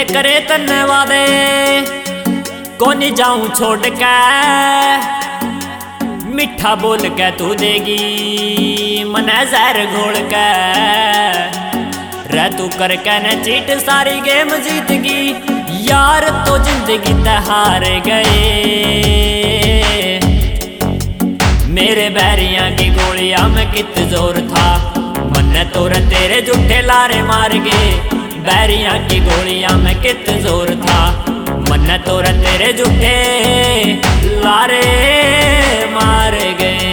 जे करे तन्ने वादे कोनी जाऊं छोड़ के, मिठा बोल के तू देगी मने जहर घोल के। रह तू करके न चीट सारी गेम जीतगी, यार तो जिंदगी ते हार गए। मेरे बैरियां की गोलियां में कित जोर था, मन्ने तोरे तेरे झूठे लारे मार गए। बैरियां की गोलियां में कित जोर था, मन्ने तोरे तेरे झूठे लारे मार गए।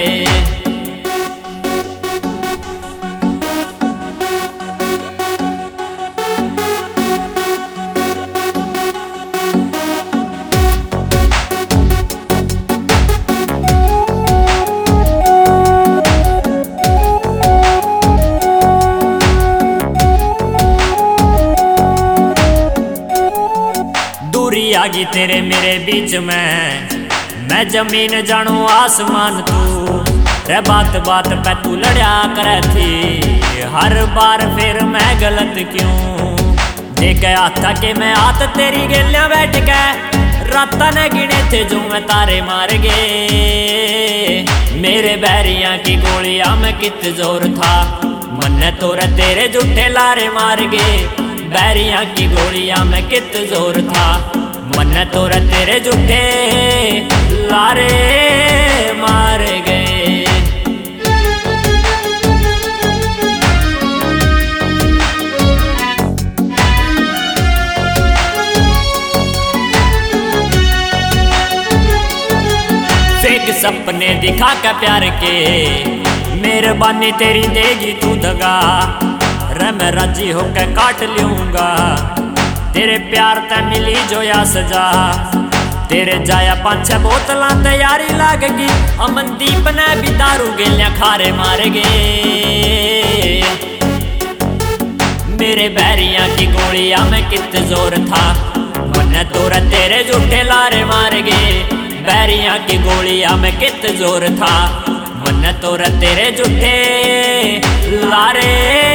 दूरी आ गई तेरे मेरे बीच में, मैं जमीन जानू आसमान तू। रे बात बात पे तू लड़या करे थी, हर बार फिर मैं गलत क्यों। देखे आता के मैं आत तेरी गेलियां बैठ के, राता ने गिने थे जो मैं तारे मार गए। मेरे बैरियां की गोलियां में कित जोर था, मन्ने तोरे तेरे झूठे लारे मार गए। बैरियां की गोलियां में कित जोर था, मन्ने तोरे तेरे झूठे लारे मार गए। फेक सपने दिखा के प्यार के, मेहरबानी तेरी देगी तू दगा। रे मैं राजी होकर काट लूंगा, तेरे प्यार ते मिली जो या सजा। तेरे जाया 5-6 बोतलां तैयारी लागगी, अमनदीप ने भी दारू गेलियां खारे मार गए। मेरे बैरियां की गोलियां में कित जोर था, मन्ने तोरे तेरे झूठे लारे मार गए। बैरियां की गोलियां में कित जोर था, मन्ने तोरे तेरे झूठे लारे